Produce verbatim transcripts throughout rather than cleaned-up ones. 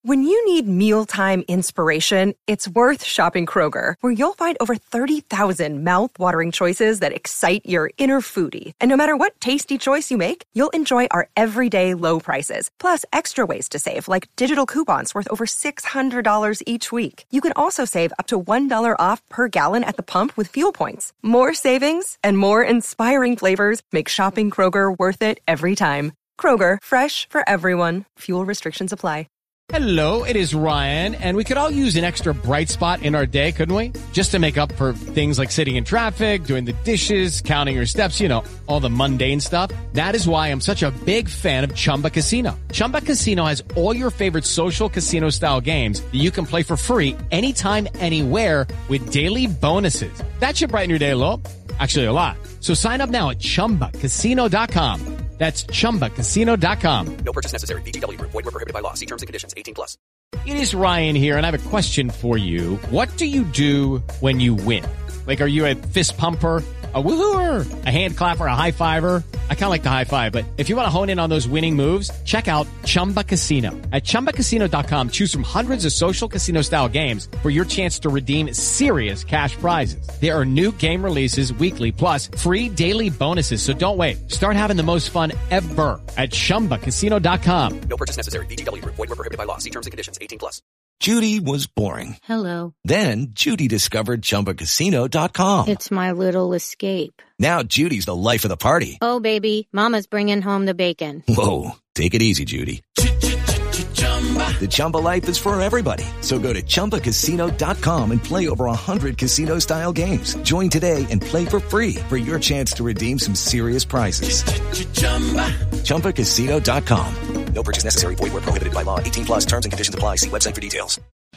When you need mealtime inspiration, it's worth shopping Kroger, where you'll find over thirty thousand mouth-watering choices that excite your inner foodie. And no matter what tasty choice you make, you'll enjoy our everyday low prices, plus extra ways to save, like digital coupons worth over six hundred dollars each week. You can also save up to one dollar off per gallon at the pump with fuel points. More savings and more inspiring flavors make shopping Kroger worth it every time. Kroger, fresh for everyone. Fuel restrictions apply. Hello, it is Ryan, and we could all use an extra bright spot in our day, couldn't we? Just to make up for things like sitting in traffic, doing the dishes, counting your steps, you know, all the mundane stuff. That is why I'm such a big fan of Chumba Casino. Chumba Casino has all your favorite social casino-style games that you can play for free anytime, anywhere with daily bonuses. That should brighten your day a little. Actually, a lot. So sign up now at chumba casino dot com. That's chumba casino dot com. No purchase necessary. V G W Group. Void where prohibited by law. See terms and conditions. eighteen plus. It is Ryan here, and I have a question for you. What do you do when you win? Like, are you a fist pumper, a woohooer, a hand clapper, a high fiver? I kind of like the high five, but if you want to hone in on those winning moves, check out Chumba Casino. At chumba casino dot com, choose from hundreds of social casino-style games for your chance to redeem serious cash prizes. There are new game releases weekly, plus free daily bonuses, so don't wait. Start having the most fun ever at chumba casino dot com. No purchase necessary. V G W Group. Void where prohibited by law. See terms and conditions. eighteen plus. Judy was boring. Hello. Then Judy discovered Chumba Casino dot com. It's my little escape. Now Judy's the life of the party. Oh, baby, mama's bringing home the bacon. Whoa, take it easy, Judy. The Chumba life is for everybody. So go to chumba casino dot com and play over one hundred casino-style games. Join today and play for free for your chance to redeem some serious prizes. chumba casino dot com. No purchase necessary. Void where prohibited by law. eighteen plus terms and conditions apply. See website for details.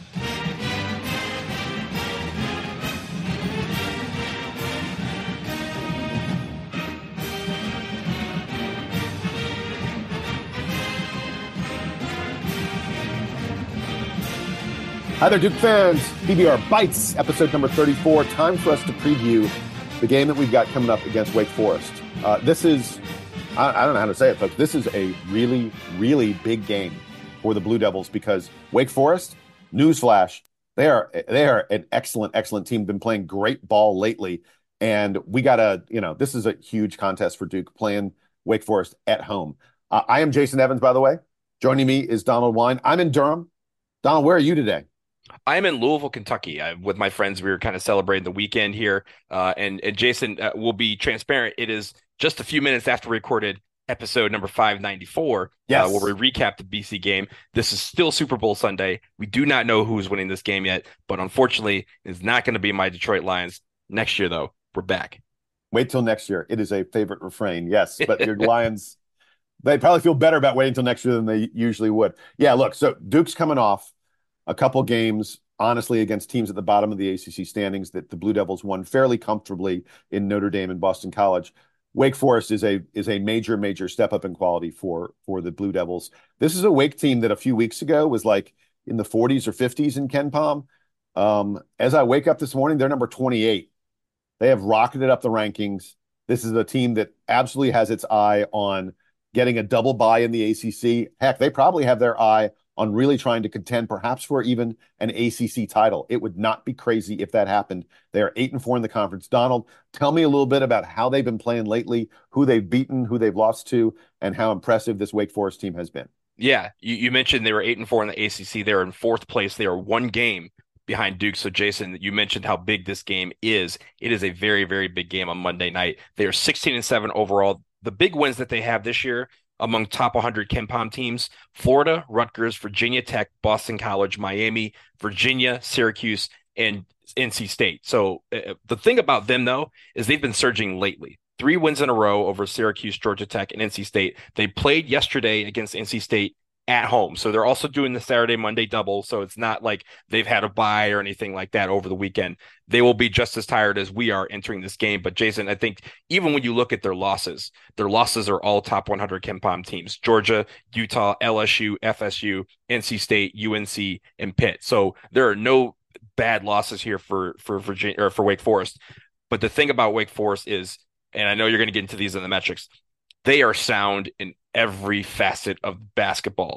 Hi there, Duke fans. P B R Bites, episode number thirty-four. Time for us to preview the game that we've got coming up against Wake Forest. Uh, this is, I, I don't know how to say it, folks. This is a really, really big game for the Blue Devils because Wake Forest, newsflash, they are they are an excellent, excellent team. Been playing great ball lately, and we got to, you know, this is a huge contest for Duke playing Wake Forest at home. Uh, I am Jason Evans, by the way. Joining me is Donald Wine. I'm in Durham. Donald, where are you today? I'm in Louisville, Kentucky. I, with my friends, we were kind of celebrating the weekend here. Uh, and, and Jason uh, will be transparent. It is just a few minutes after we recorded episode number five ninety-four, yes. uh, where we recap the B C game. This is still Super Bowl Sunday. We do not know who's winning this game yet, but unfortunately, it's not going to be my Detroit Lions. Next year, though, we're back. Wait till next year. It is a favorite refrain, yes. But your Lions, they probably feel better about waiting until next year than they usually would. Yeah, look, so Duke's coming off a couple games, honestly, against teams at the bottom of the A C C standings that the Blue Devils won fairly comfortably in Notre Dame and Boston College. Wake Forest is a is a major, major step up in quality for, for the Blue Devils. This is a Wake team that a few weeks ago was like in the forties or fifties in KenPom. Um, as I wake up this morning, they're number twenty-eight. They have rocketed up the rankings. This is a team that absolutely has its eye on getting a double bye in the A C C. Heck, they probably have their eye on really trying to contend perhaps for even an A C C title. It would not be crazy if that happened. They are eight and four in the conference. Donald, tell me a little bit about how they've been playing lately, who they've beaten, who they've lost to, and how impressive this Wake Forest team has been. Yeah, you, you mentioned they were eight and four in the A C C. They're in fourth place. They are one game behind Duke. So, Jason, you mentioned how big this game is. It is a very, very big game on Monday night. They are sixteen and seven overall. The big wins that they have this year among top one hundred KenPom teams: Florida, Rutgers, Virginia Tech, Boston College, Miami, Virginia, Syracuse, and N C State. So uh, the thing about them, though, is they've been surging lately. Three wins in a row over Syracuse, Georgia Tech, and N C State. They played yesterday against N C State at home. So they're also doing the Saturday, Monday double. So it's not like they've had a bye or anything like that over the weekend. They will be just as tired as we are entering this game. But Jason, I think even when you look at their losses, their losses are all top one hundred KenPom teams: Georgia, Utah, L S U, F S U, N C State, U N C, and Pitt. So there are no bad losses here for, for Virginia or for Wake Forest. But the thing about Wake Forest is, and I know you're going to get into these in the metrics, they are sound in every facet of basketball.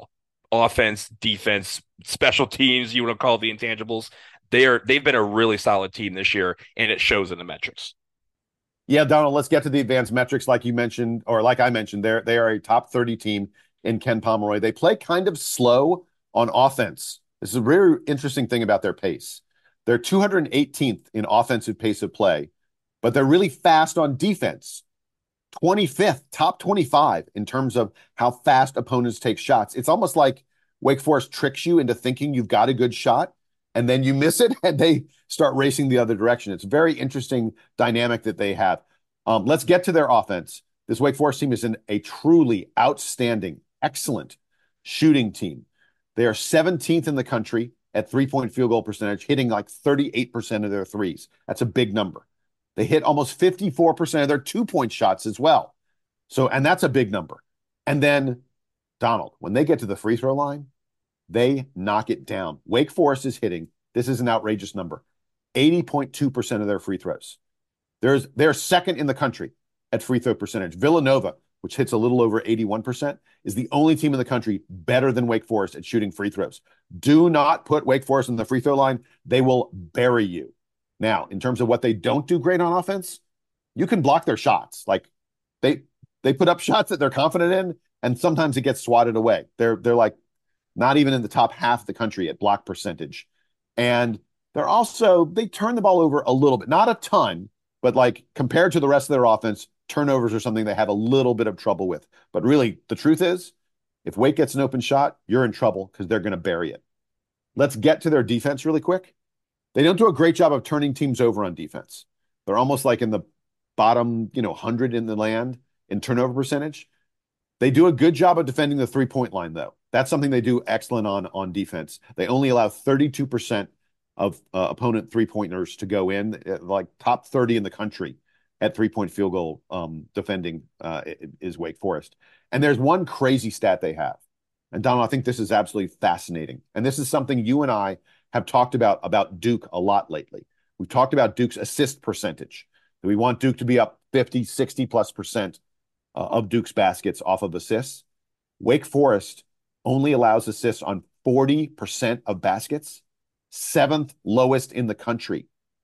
offense, defense, special teams, you want to call it the intangibles. They are, they've been a really solid team this year, and it shows in the metrics. Yeah, Donald, let's get to the advanced metrics like you mentioned, or like I mentioned. They're, they are a top thirty team in Ken Pomeroy. They play kind of slow on offense. This is a really interesting thing about their pace. They're two hundred eighteenth in offensive pace of play, but they're really fast on defense. twenty-fifth, top twenty-five in terms of how fast opponents take shots. It's almost like Wake Forest tricks you into thinking you've got a good shot, and then you miss it, and they start racing the other direction. It's a very interesting dynamic that they have. Um, let's get to their offense. This Wake Forest team is in a truly outstanding, excellent shooting team. They are seventeenth in the country at three-point field goal percentage, hitting like thirty-eight percent of their threes. That's a big number. They hit almost fifty-four percent of their two-point shots as well. So, and that's a big number. And then, Donald, when they get to the free throw line, they knock it down. Wake Forest is hitting, this is an outrageous number, eighty point two percent of their free throws. There's, they're second in the country at free throw percentage. Villanova, which hits a little over eighty-one percent, is the only team in the country better than Wake Forest at shooting free throws. Do not put Wake Forest in the free throw line. They will bury you. Now, in terms of what they don't do great on offense, you can block their shots. Like they they put up shots that they're confident in, and sometimes it gets swatted away. They're they're like not even in the top half of the country at block percentage. And they're also, they turn the ball over a little bit, not a ton, but like compared to the rest of their offense, turnovers are something they have a little bit of trouble with. But really, the truth is, if Wake gets an open shot, you're in trouble because they're going to bury it. Let's get to their defense really quick. They don't do a great job of turning teams over on defense. They're almost like in the bottom, you know, one hundred in the land in turnover percentage. They do a good job of defending the three-point line, though. That's something they do excellent on on defense. They only allow thirty-two percent of uh, opponent three-pointers to go in, like top thirty in the country at three-point field goal um, defending uh, is Wake Forest. And there's one crazy stat they have. And Donald, I think this is absolutely fascinating. And this is something you and I have talked about, about Duke a lot lately. We've talked about Duke's assist percentage. We want Duke to be up fifty, sixty plus percent uh, of Duke's baskets off of assists. Wake Forest only allows assists on forty percent of baskets, seventh lowest in the country.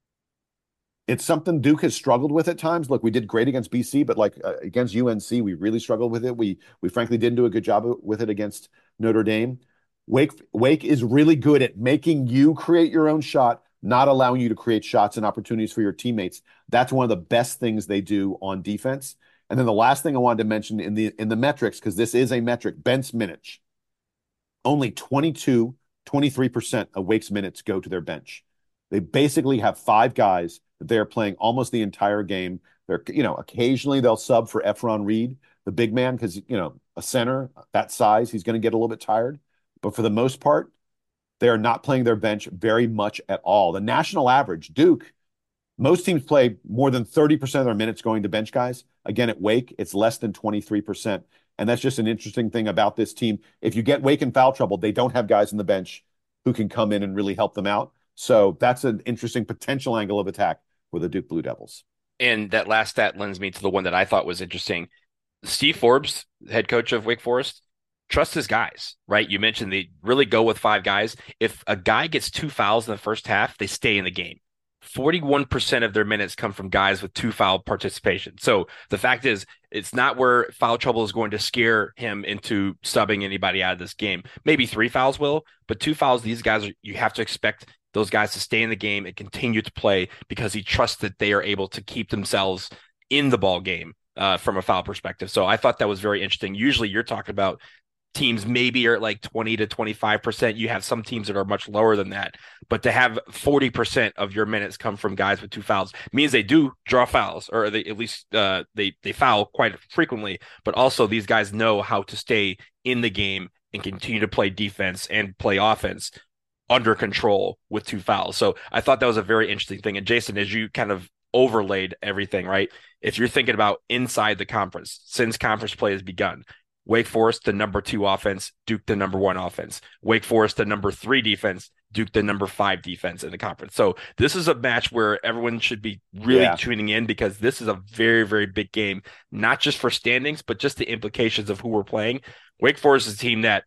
It's something Duke has struggled with at times. Look, we did great against B C, but like uh, against U N C, we really struggled with it. We we frankly didn't do a good job with it against Notre Dame. Wake Wake is really good at making you create your own shot, not allowing you to create shots and opportunities for your teammates. That's one of the best things they do on defense. And then the last thing I wanted to mention in the in the metrics, because this is a metric, bench minutes. Only twenty-two, twenty-three percent of Wake's minutes go to their bench. They basically have five guys that they're playing almost the entire game. They're, you know, occasionally they'll sub for Efron Reed, the big man, because, you know, a center that size, he's going to get a little bit tired. But for the most part, they're not playing their bench very much at all. The national average, Duke, most teams play more than thirty percent of their minutes going to bench guys. Again, at Wake, it's less than twenty-three percent. And that's just an interesting thing about this team. If you get Wake in foul trouble, they don't have guys on the bench who can come in and really help them out. So that's an interesting potential angle of attack for the Duke Blue Devils. And that last stat lends me to the one that I thought was interesting. Steve Forbes, head coach of Wake Forest, trusts his guys, right? You mentioned they really go with five guys. If a guy gets two fouls in the first half, they stay in the game. forty-one percent of their minutes come from guys with two foul participation. So the fact is, it's not where foul trouble is going to scare him into subbing anybody out of this game. Maybe three fouls will, but two fouls, these guys, are, you have to expect those guys to stay in the game and continue to play because he trusts that they are able to keep themselves in the ball game uh, from a foul perspective. So I thought that was very interesting. Usually you're talking about teams maybe are at like twenty to twenty-five percent. You have some teams that are much lower than that, but to have forty percent of your minutes come from guys with two fouls means they do draw fouls, or they at least uh, they, they foul quite frequently, but also these guys know how to stay in the game and continue to play defense and play offense under control with two fouls. So I thought that was a very interesting thing. And Jason, as you kind of overlaid everything, right? If you're thinking about inside the conference, since conference play has begun, Wake Forest, the number two offense, Duke, the number one offense. Wake Forest, the number three defense, Duke, the number five defense in the conference. So this is a match where everyone should be really yeah. tuning in, because this is a very, very big game, not just for standings, but just the implications of who we're playing. Wake Forest is a team that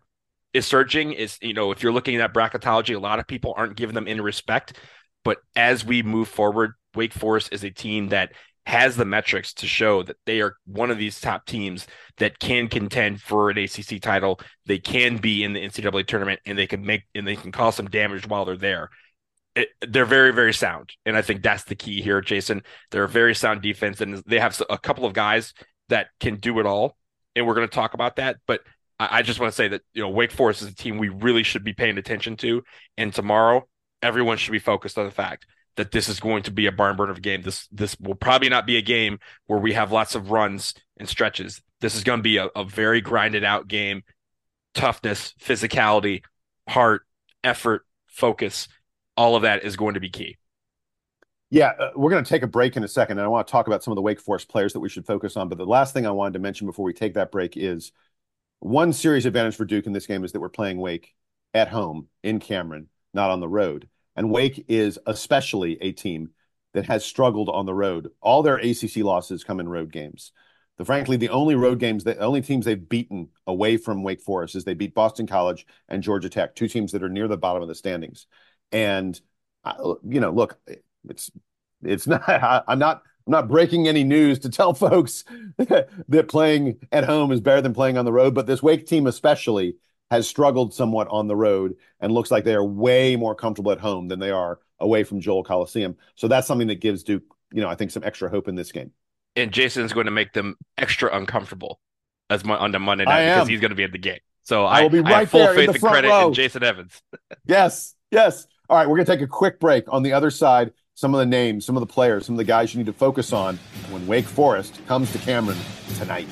is surging. Is, you know, if you're looking at bracketology, a lot of people aren't giving them any respect. But as we move forward, Wake Forest is a team that has the metrics to show that they are one of these top teams that can contend for an A C C title. They can be in the N C double A tournament, and they can make and they can cause some damage while they're there. It, they're very, very sound, and I think that's the key here, Jason. They're a very sound defense, and they have a couple of guys that can do it all, and we're going to talk about that. But I, I just want to say that, you know, Wake Forest is a team we really should be paying attention to, and tomorrow everyone should be focused on the fact that this is going to be a barn burner of a game. This this will probably not be a game where we have lots of runs and stretches. This is going to be a, a very grinded out game. Toughness, physicality, heart, effort, focus, all of that is going to be key. Yeah, uh, we're going to take a break in a second, and I want to talk about some of the Wake Forest players that we should focus on. But the last thing I wanted to mention before we take that break is one serious advantage for Duke in this game is that we're playing Wake at home in Cameron, not on the road. And Wake is especially a team that has struggled on the road. All their A C C losses come in road games. The, frankly, the only road games, the only teams they've beaten away from Wake Forest is they beat Boston College and Georgia Tech, two teams that are near the bottom of the standings. And, uh, you know, look, it's it's not. I, I'm not. I'm not breaking any news to tell folks that playing at home is better than playing on the road. But this Wake team, especially, has struggled somewhat on the road and looks like they are way more comfortable at home than they are away from Joel Coliseum. So that's something that gives Duke, you know, I think some extra hope in this game. And Jason's going to make them extra uncomfortable as mo- on the Monday night because he's going to be at the game. So I, I will be right I have full there faith in and credit row. in Jason Evans. Yes, yes. All right, we're going to take a quick break. On the other side, some of the names, some of the players, some of the guys you need to focus on when Wake Forest comes to Cameron tonight.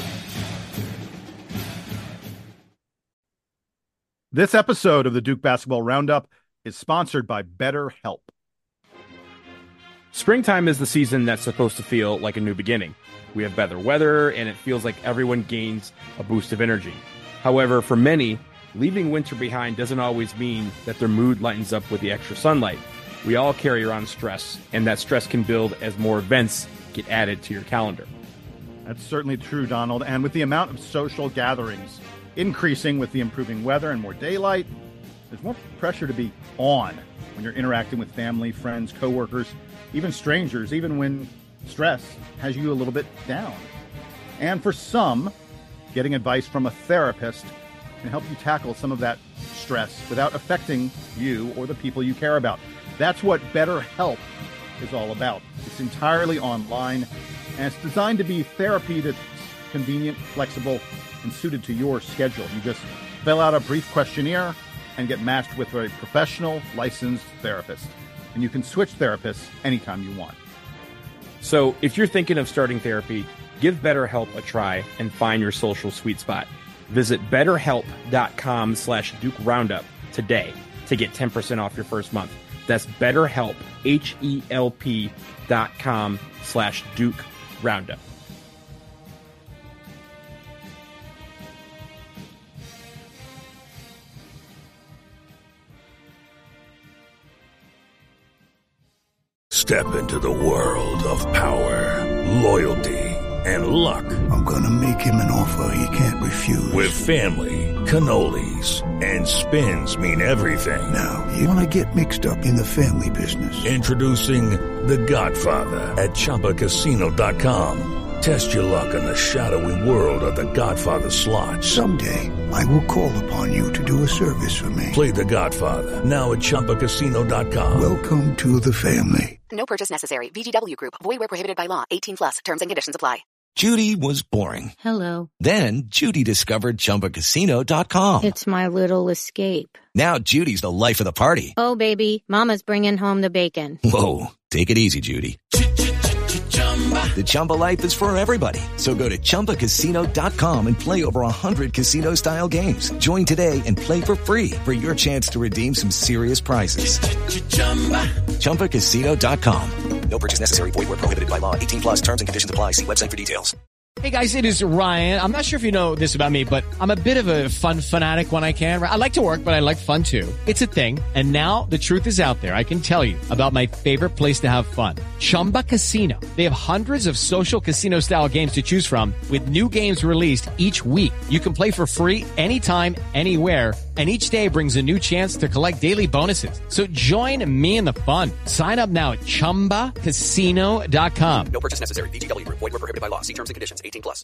This episode of the Duke Basketball Roundup is sponsored by BetterHelp. Springtime is the season that's supposed to feel like a new beginning. We have better weather, and it feels like everyone gains a boost of energy. However, for many, leaving winter behind doesn't always mean that their mood lightens up with the extra sunlight. We all carry around stress, and that stress can build as more events get added to your calendar. That's certainly true, Donald. And with the amount of social gatherings increasing with the improving weather and more daylight, there's more pressure to be on when you're interacting with family, friends, coworkers, even strangers, even when stress has you a little bit down. And for some, getting advice from a therapist can help you tackle some of that stress without affecting you or the people you care about. That's what BetterHelp is all about. It's entirely online, and it's designed to be therapy that's convenient, flexible, and suited to your schedule. You just fill out a brief questionnaire and get matched with a professional, licensed therapist. And you can switch therapists anytime you want. So if you're thinking of starting therapy, give BetterHelp a try and find your social sweet spot. Visit betterhelp.com slash Duke Roundup today to get ten percent off your first month. That's BetterHelp, H-E-L-P dot com slash Duke Roundup. Step into the world of power, loyalty, and luck. I'm gonna make him an offer he can't refuse. With family, cannolis, and spins mean everything. Now, you wanna get mixed up in the family business. Introducing The Godfather at Chumba Casino dot com. Test your luck in the shadowy world of The Godfather slot. Someday, I will call upon you to do a service for me. Play The Godfather, now at Chumba Casino dot com. Welcome to the family. No purchase necessary. V G W Group. Void where prohibited by law. eighteen plus. Terms and conditions apply. Judy was boring. Hello. Then Judy discovered Chumba Casino dot com. It's my little escape. Now Judy's the life of the party. Oh, baby, mama's bringing home the bacon. Whoa, take it easy, Judy. The Chumba life is for everybody. So go to Chumba Casino dot com and play over one hundred casino-style games. Join today and play for free for your chance to redeem some serious prizes. Chumba Casino dot com. No purchase necessary. Void where prohibited by law. eighteen plus terms and conditions apply. See website for details. Hey guys, it is Ryan. I'm not sure if you know this about me, but I'm a bit of a fun fanatic when I can. I like to work, but I like fun too. It's a thing. And now the truth is out there. I can tell you about my favorite place to have fun. Chumba Casino. They have hundreds of social casino style games to choose from with new games released each week. You can play for free anytime, anywhere. And each day brings a new chance to collect daily bonuses. So join me in the fun. Sign up now at chumba casino dot com. No purchase necessary. V G W Group. Void where prohibited by law. See terms and conditions. eighteen plus.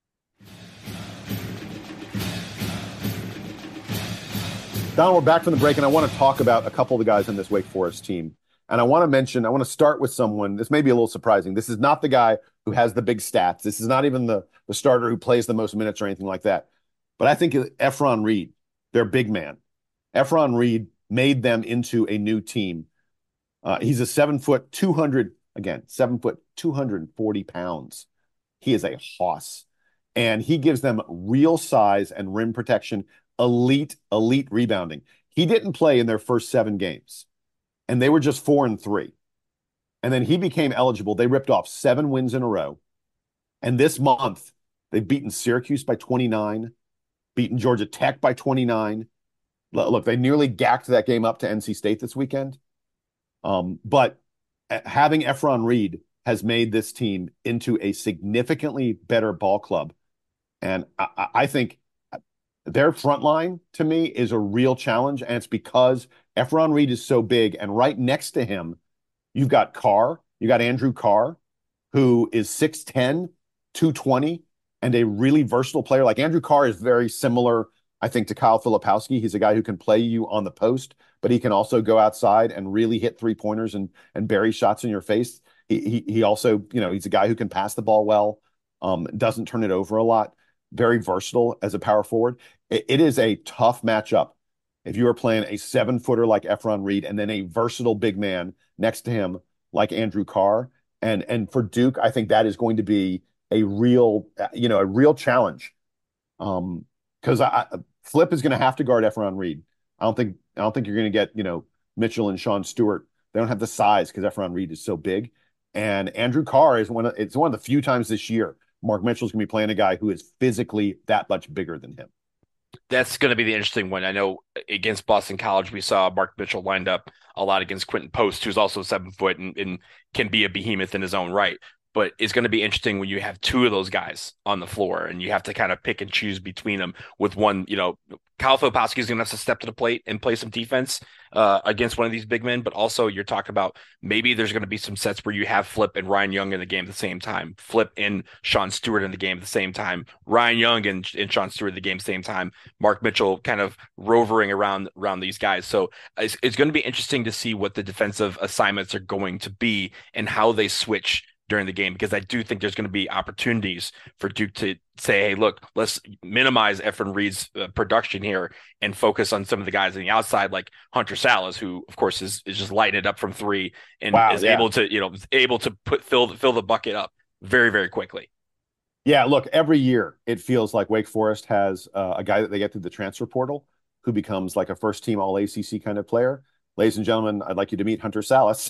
Don, we're back from the break, and I want to talk about a couple of the guys in this Wake Forest team. And I want to mention, I want to start with someone, this may be a little surprising. This is not the guy who has the big stats. This is not even the, the starter who plays the most minutes or anything like that. But I think Efron Reed, their big man. Efron Reed made them into a new team. Uh, he's a seven foot, two hundred, again, seven foot, two hundred forty pounds. He is a hoss. And he gives them real size and rim protection, elite, elite rebounding. He didn't play in their first seven games, and they were just four and three. And then he became eligible. They ripped off seven wins in a row. And this month, they've beaten Syracuse by twenty-nine, beaten Georgia Tech by twenty-nine. Look, they nearly gacked that game up to N C State this weekend. Um, but having Efron Reed has made this team into a significantly better ball club. And I, I think their front line, to me, is a real challenge. And it's because Efron Reed is so big. And right next to him, you've got Carr. You got Andrew Carr, who is six ten, two twenty, and a really versatile player. Like Andrew Carr is very similar, I think, to Kyle Filipowski. He's a guy who can play you on the post, but he can also go outside and really hit three-pointers and and bury shots in your face. He he, he also, you know, he's a guy who can pass the ball well, um, doesn't turn it over a lot, very versatile as a power forward. It, it is a tough matchup if you are playing a seven-footer like Efron Reed and then a versatile big man next to him like Andrew Carr. And and for Duke, I think that is going to be a real, you know, a real challenge. Um, because I, Flip is going to have to guard Efron Reed. I don't think I don't think you're going to get, you know, Mitchell and Sean Stewart. They don't have the size because Efron Reed is so big. And Andrew Carr is one of it's one of the few times this year Mark Mitchell's going to be playing a guy who is physically that much bigger than him. That's going to be the interesting one. I know against Boston College, we saw Mark Mitchell lined up a lot against Quentin Post, who's also seven foot and, and can be a behemoth in his own right. But it's going to be interesting when you have two of those guys on the floor and you have to kind of pick and choose between them with one, you know, Kyle Filipowski is going to have to step to the plate and play some defense uh, against one of these big men. But also you're talking about maybe there's going to be some sets where you have Flip and Ryan Young in the game at the same time, Flip and Sean Stewart in the game at the same time, Ryan Young and, and Sean Stewart in the game at the same time, Mark Mitchell kind of rovering around, around these guys. So it's, it's going to be interesting to see what the defensive assignments are going to be and how they switch during the game, because I do think there's going to be opportunities for Duke to say, hey, look, let's minimize Efron Reed's uh, production here and focus on some of the guys on the outside, like Hunter Salas, who of course is, is just lighting it up from three and wow, is yeah. able to, you know, able to put, fill, fill the bucket up very, very quickly. Yeah. Look, every year it feels like Wake Forest has uh, a guy that they get through the transfer portal who becomes like a first team all A C C kind of player. Ladies and gentlemen, I'd like you to meet Hunter Salas.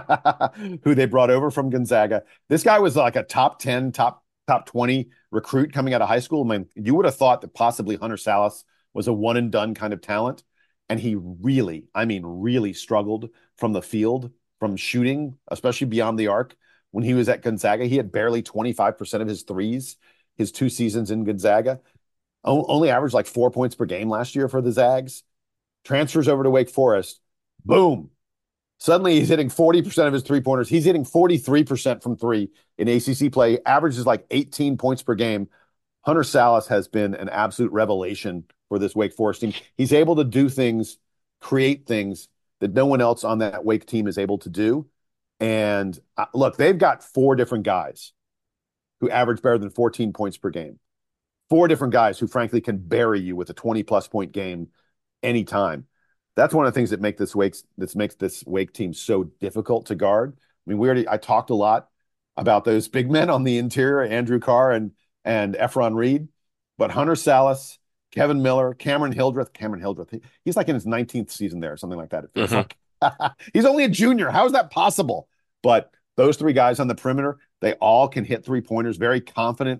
Who they brought over from Gonzaga. This guy was like a top ten, top top twenty recruit coming out of high school. I mean, you would have thought that possibly Hunter Salas was a one and done kind of talent. And he really, I mean, really struggled from the field, from shooting, especially beyond the arc. When he was at Gonzaga, he had barely twenty-five percent of his threes, his two seasons in Gonzaga. O- only averaged like four points per game last year for the Zags. Transfers over to Wake Forest. Boom. Suddenly he's hitting forty percent of his three-pointers. He's hitting forty-three percent from three in A C C play. Averages like eighteen points per game. Hunter Salas has been an absolute revelation for this Wake Forest team. He's able to do things, create things that no one else on that Wake team is able to do. And uh, look, they've got four different guys who average better than fourteen points per game. Four different guys who, frankly, can bury you with a twenty-plus point game anytime. That's one of the things that make this Wake that makes this Wake team so difficult to guard. I mean, we already I talked a lot about those big men on the interior, Andrew Carr and and Efron Reed, but Hunter Salas, Kevin Miller, Cameron Hildreth, Cameron Hildreth, he, he's like in his nineteenth season there, something like that. It feels mm-hmm. like he's only a junior. How is that possible? But those three guys on the perimeter, they all can hit three pointers. Very confident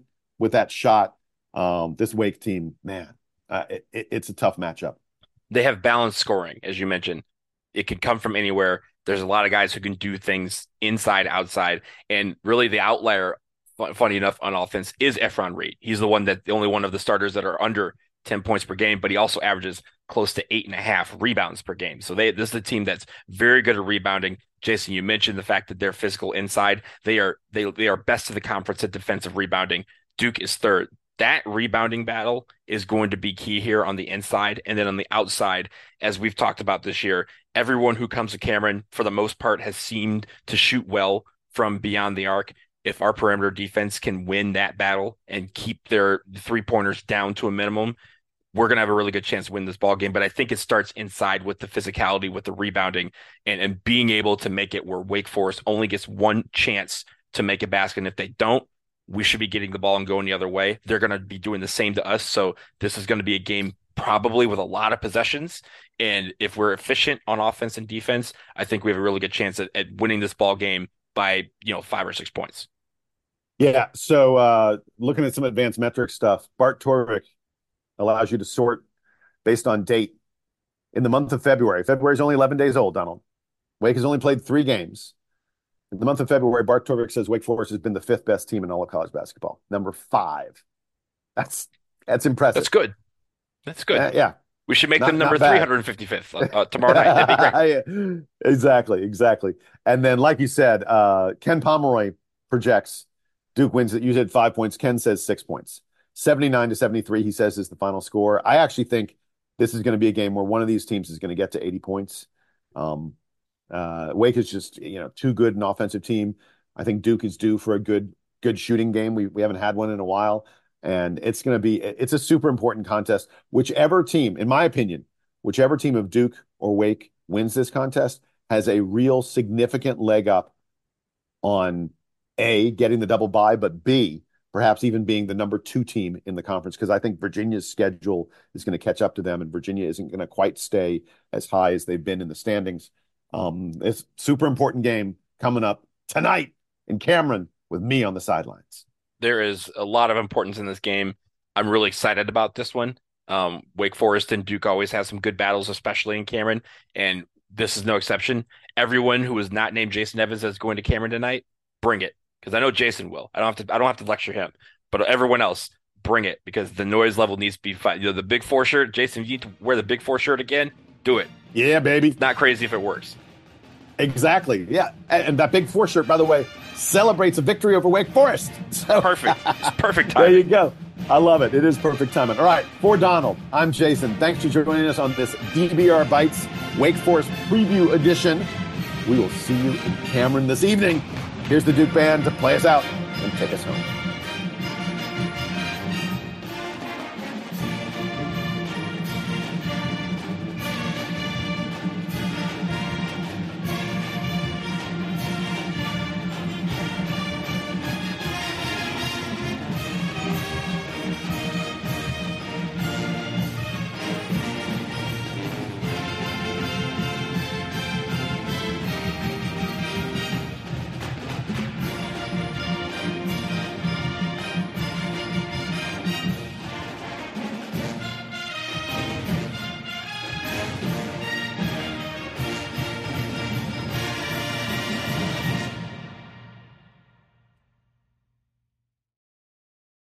with that shot. Um, this Wake team, man, uh, it, it, it's a tough matchup. They have balanced scoring, as you mentioned. It can come from anywhere. There's a lot of guys who can do things inside, outside, and really the outlier, funny enough, on offense is Efron Reed. He's the one that the only one of the starters that are under ten points per game, but he also averages close to eight and a half rebounds per game. So they this is a team that's very good at rebounding. Jason, you mentioned the fact that they're physical inside. They are they they are best of the conference at defensive rebounding. Duke is third. That rebounding battle is going to be key here on the inside. And then on the outside, as we've talked about this year, everyone who comes to Cameron, for the most part, has seemed to shoot well from beyond the arc. If our perimeter defense can win that battle and keep their three-pointers down to a minimum, we're going to have a really good chance to win this ball game. But I think it starts inside with the physicality, with the rebounding, and, and being able to make it where Wake Forest only gets one chance to make a basket. And if they don't, we should be getting the ball and going the other way. They're going to be doing the same to us. So this is going to be a game probably with a lot of possessions. And if we're efficient on offense and defense, I think we have a really good chance at, at winning this ball game by, you know, five or six points. Yeah. So uh, looking at some advanced metric stuff, Bart Torvik allows you to sort based on date. In the month of February, February is only eleven days old, Donald. Wake has only played three games. In the month of February, Bart Torvik says Wake Forest has been the fifth best team in all of college basketball. Number five. That's that's impressive. That's good. That's good. Uh, yeah. We should make not, them number three hundred fifty-fifth uh, tomorrow night. That'd be great. Exactly, exactly. And then, like you said, uh, Ken Pomeroy projects Duke wins it. You said five points. Ken says six points. seventy-nine to seventy-three, he says, is the final score. I actually think this is going to be a game where one of these teams is going to get to eighty points. Um, uh, Wake is just, you know, too good an offensive team. I think Duke is due for a good, good shooting game. We we haven't had one in a while, and it's going to be, it's a super important contest. Whichever team, in my opinion, whichever team of Duke or Wake wins this contest has a real significant leg up on A, getting the double bye, but B, perhaps even being the number two team in the conference, because I think Virginia's schedule is going to catch up to them, and Virginia isn't going to quite stay as high as they've been in the standings. Um, it's a super important game coming up tonight in Cameron with me on the sidelines. There is a lot of importance in this game. I'm really excited about this one. Um, Wake Forest and Duke always have some good battles, especially in Cameron, and this is no exception. Everyone who is not named Jason Evans that's going to Cameron tonight, bring it. Because I know Jason will. I don't have to. I don't have to lecture him, but everyone else, bring it, because the noise level needs to be fine. You know, the Big Four shirt. Jason, if you need to wear the Big Four shirt again, do it. Yeah, baby. It's not crazy if it works. Exactly. Yeah, and, and that Big Four shirt, by the way, celebrates a victory over Wake Forest. So perfect. It's perfect timing. There you go. I love it. It is perfect timing. All right, for Donald, I'm Jason. Thanks for joining us on this D B R Bites Wake Forest Preview Edition. We will see you in Cameron this evening. Here's the Duke Band to play us out and take us home.